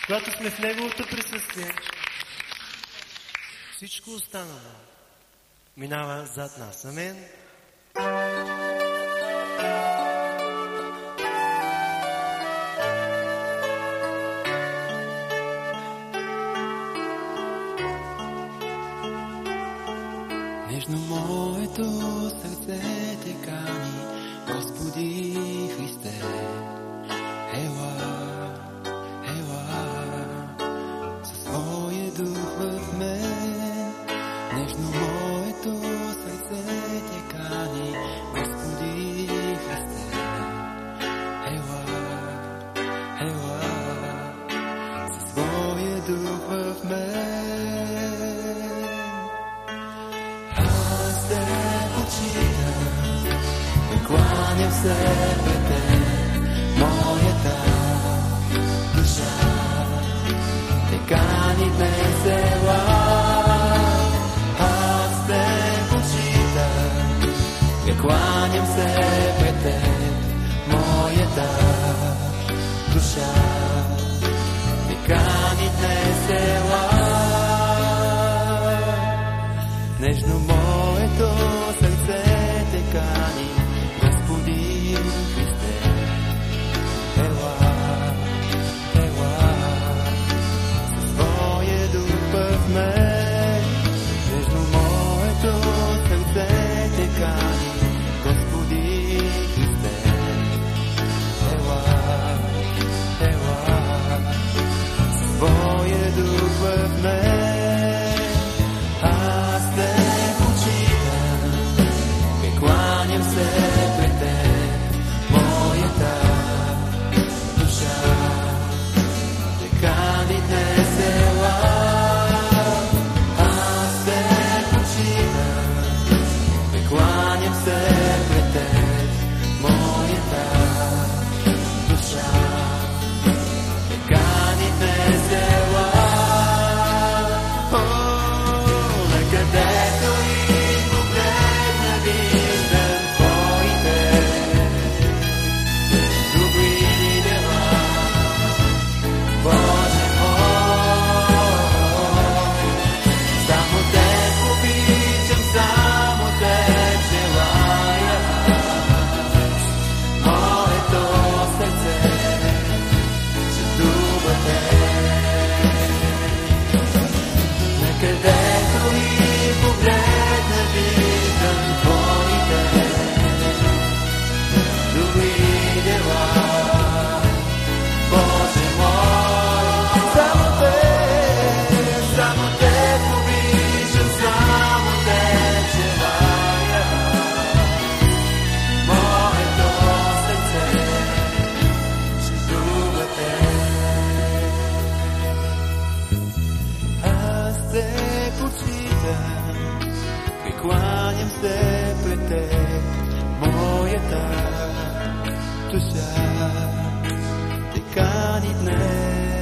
когато сме в Неговото присъствие, всичко останало минава зад нас. Амин. Нежно моето сърце те кани, Господи Христе. Ела, ела, със своя дух в мен. Нежно моето сърце те кани, Господи Христе. Ела, ела, със своя дух в мен. Аз те почитам, кланям се пред теб, моята душа те кани днес, ела. Аз те почитам, кланям се пред теб, моята душа те кани днес, ела. Нежно моето сърце те кани, Господи Христе. Ела, ела, със своя дух в мен. Нежно моето сърце те кани, Господи Христе. Ела, ела, със своя дух в мен. Аз те почитам, кланям се пред теб, моята душа те кани днес, ела. Аз те почитам, кланям се пред теб, моята душа те кани днес, ела. Където и погледна виждам твоите добри дела, Боже мой. Само Теб обичам, само Теб желая. Моето сърце чудува Теб. Където и погледна виждам твоите добри дела, Боже мой. Само Теб обичам, само Теб желая. Моето сърце чудува Теб. Аз те почитам, прекланям се пред теб, моята душа те кани днес.